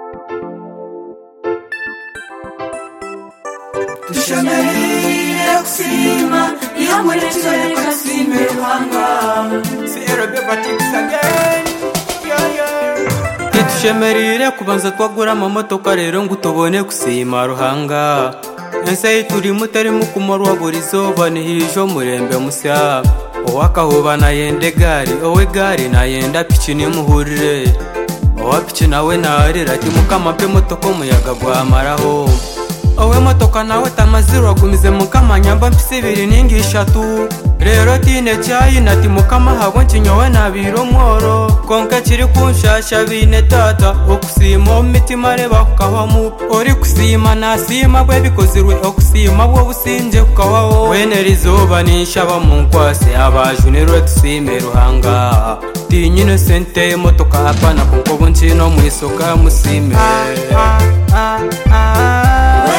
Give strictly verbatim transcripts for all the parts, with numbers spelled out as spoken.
Tushemerire kusima iyo mwerekezo yakasime ruhanga Sierra Bebatix again yeah yeah Tushemerire kubanza twagura amamotoka rero ngo tubone kusima ruhanga Ense turi mutari mukumorwa burizo banihijo murembe musya Owakahoba na yende gari owe gari na yenda pichi ni muhurire Owa pichi nawe narira ati mukama pe motoko muyaga gwamaraho Owe motoka nawe tamaziro agumize mukama nyamba mpisi biri ningi ishatu Rero tine chayi nati mukama habo nchinyowe na biro mworo Konka chiri kunshasha bine tata Okusima omitima reba kukawamu Ori kusima nasima bwe bikozirwe Okusima bwe businje kukawawo Wene rizoba nishaba munkwase Abajunirwe tusime ruhanga Tinyine sente motoka hapana Kunkobo nchino mwisoka musime ah, ah, ah, ah.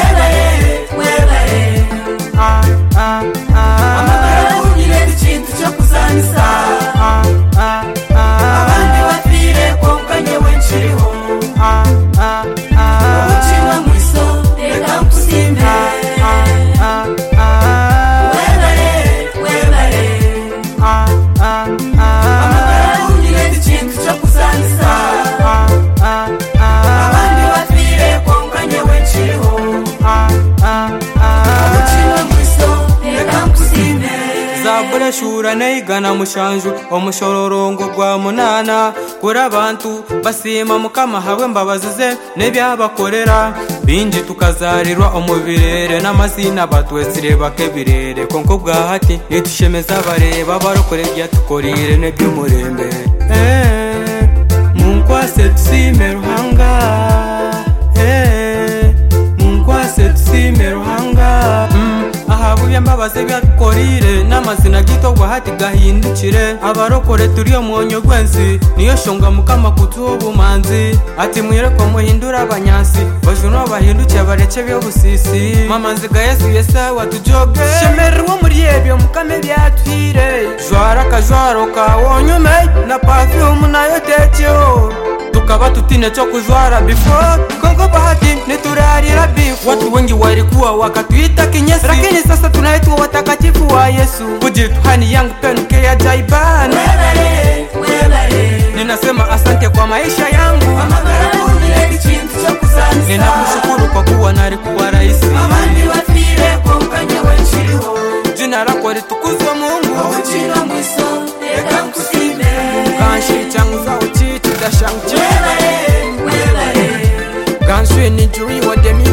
Abandi bapfire konka nyewe nshiriho Ubucimwa mwiso reka nkusime Webare, webare Amagara ungire ikintu cyo kuzanisa Abandi bapfire konka nyewe nshiriho Ubucimwa mwiso reka nkusime Zabure shura neigana mushanju omushororongo gwa munana kuri abantu basima mukama hawe mbabazize nebyabakorera binji tukazarirwa omubirere n'amazina batwesire bakebirere konko bwa hati nitushemeza bareba barokore byatukorire nebyumurembe eh munkwase tusime ruhanga eh munkwase tusime ruhanga Ahabuye mbabaze byatukorire n'amazina gito gwa hati gahindukire abarokore turiyo mwonyo gwenzi niyo shonga mukama kutubu manzi ati mwireko muhindura abanyansi bajuno bahinduke bareke byo busisi mama nziga Yesu yesa watujoge shemerwa muri yebyo mukame byatwire jwara kajwaro ka wonyume na perfume nayo tekyo tukaba tutine cyo kujwara before kongo bahati niturarira bifu watu wengi walikuwa wakatuita kinyesi lakini sasa tunaitwa watakatifu wa Yesu kujituhani yangu penuke ya jaiban Webare, webare Ninasema asante kwa maisha yangu Amagara ungire ikintu cyo kuzanisa Ninakushukuru kwa kuwa nari kuwa raisi Abandi bapfire konka nyewe nshiriho Jina lako litukuzwe Mungu Ubucimwa mwiso reka nkusime Kanshi changu za uchichi dashangu Webare, webare Kanshi ni juri wa demi